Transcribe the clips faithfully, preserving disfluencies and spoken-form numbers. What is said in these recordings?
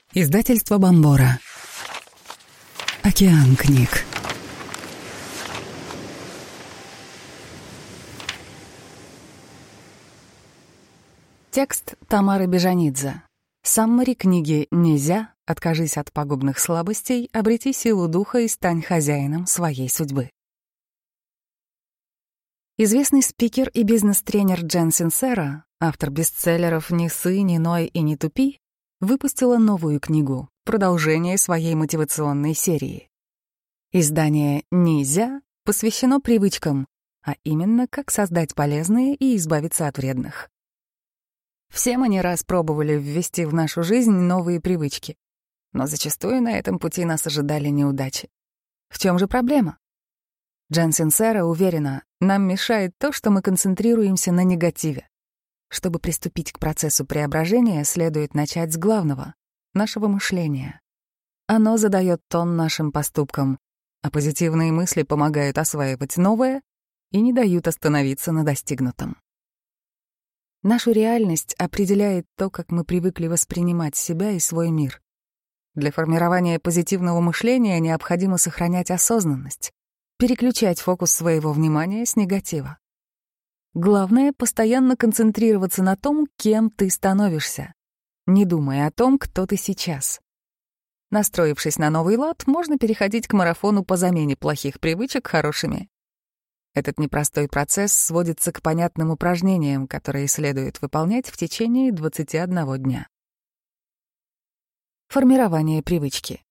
Издательство Бомбора. Океан книг. Текст Тамары Бежанидзе. Саммари книги «Нельзя. Откажись от пагубных слабостей, обрети силу духа и стань хозяином своей судьбы». Известный спикер и бизнес-тренер Джен Синсера, автор бестселлеров «Не ссы, не ной и не тупи», выпустила новую книгу, продолжение своей мотивационной серии. Издание «Нельзя» посвящено привычкам, а именно, как создать полезные и избавиться от вредных. Все мы не раз пробовали ввести в нашу жизнь новые привычки, но зачастую на этом пути нас ожидали неудачи. В чем же проблема? Джен Синсера уверена, нам мешает то, что мы концентрируемся на негативе. Чтобы приступить к процессу преображения, следует начать с главного — нашего мышления. Оно задает тон нашим поступкам, а позитивные мысли помогают осваивать новое и не дают остановиться на достигнутом. Нашу реальность определяет то, как мы привыкли воспринимать себя и свой мир. Для формирования позитивного мышления необходимо сохранять осознанность, переключать фокус своего внимания с негатива. Главное — постоянно концентрироваться на том, кем ты становишься, не думая о том, кто ты сейчас. Настроившись на новый лад, можно переходить к марафону по замене плохих привычек хорошими. Этот непростой процесс сводится к понятным упражнениям, которые следует выполнять в течение двадцати одного дня. Формирование привычки.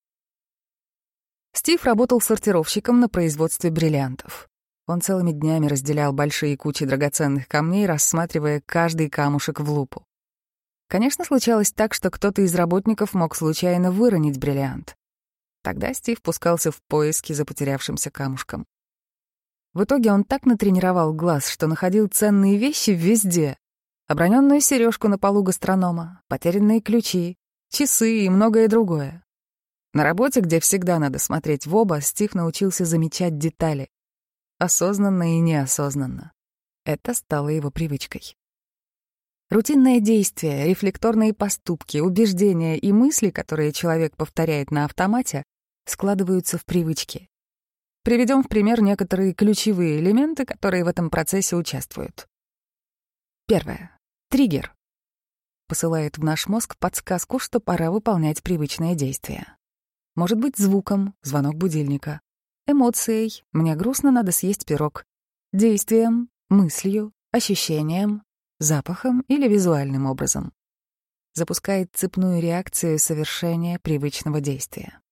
Стив работал сортировщиком на производстве бриллиантов. Он целыми днями разделял большие кучи драгоценных камней, рассматривая каждый камушек в лупу. Конечно, случалось так, что кто-то из работников мог случайно выронить бриллиант. Тогда Стив пускался в поиски за потерявшимся камушком. В итоге он так натренировал глаз, что находил ценные вещи везде. Оброненную сережку на полу гастронома, потерянные ключи, часы и многое другое. На работе, где всегда надо смотреть в оба, Стив научился замечать детали. Осознанно и неосознанно. Это стало его привычкой. Рутинные действия, рефлекторные поступки, убеждения и мысли, которые человек повторяет на автомате, складываются в привычки. Приведем в пример некоторые ключевые элементы, которые в этом процессе участвуют. Первое. Триггер. Посылает в наш мозг подсказку, что пора выполнять привычное действие. Может быть звуком, звонок будильника, эмоцией, мне грустно, надо съесть пирог, действием, мыслью, ощущением, запахом или визуальным образом. Запускает цепную реакцию совершения привычного действия.